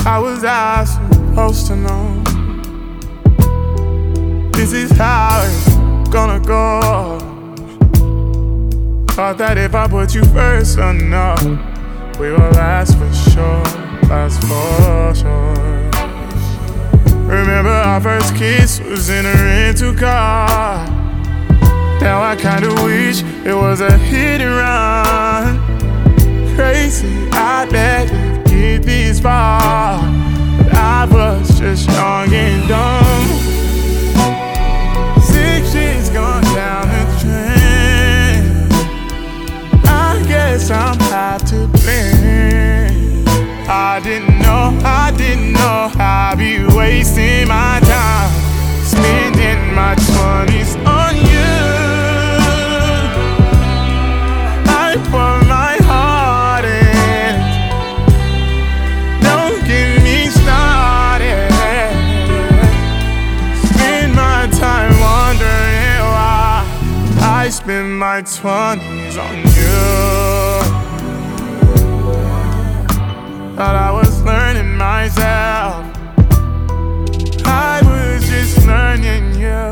How was I supposed to know? This is how it's gonna go. Thought that if I put you first enough, we will last for sure, last for sure. Remember our first kiss was in a rental car. Now I kinda wish it was a hit and run. Crazy, I let you get this far, but I was just young and dumb. 6 years gone down the drain. I guess I'm half to blame. I didn't know I'd be wasting my time, spending my 20s on you. I put my heart in, don't get me started. Spend my time wondering why I spend my 20s on you. Thought I was learning myself, I was just learning you.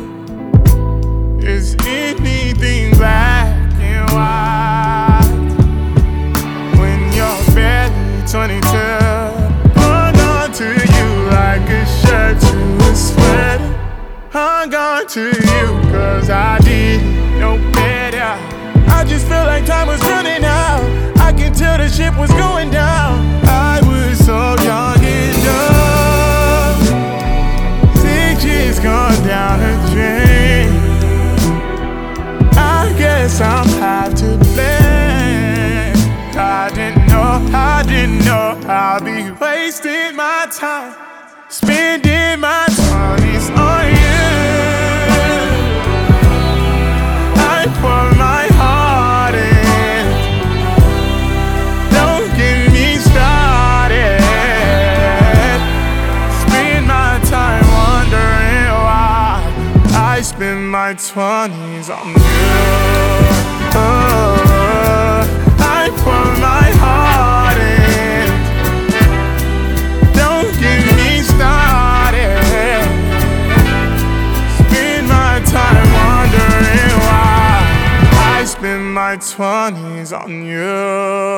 Is anything black and white when you're barely 22? Hung on to you like a shirt to a sweater. Hung on to you cause I didn't know better. I just felt like time was running out. I can tell the ship was going down. I was so young and dumb. 6 years gone down the drain. I guess I'm half to blame. I didn't know I'd be wasting my time, spending my 20s on you. I put my heart in, don't get me started. Spend my time wondering why I spend my 20s on you. I put my heart in, don't get me started. Spend my time wondering why I spend my 20s on you.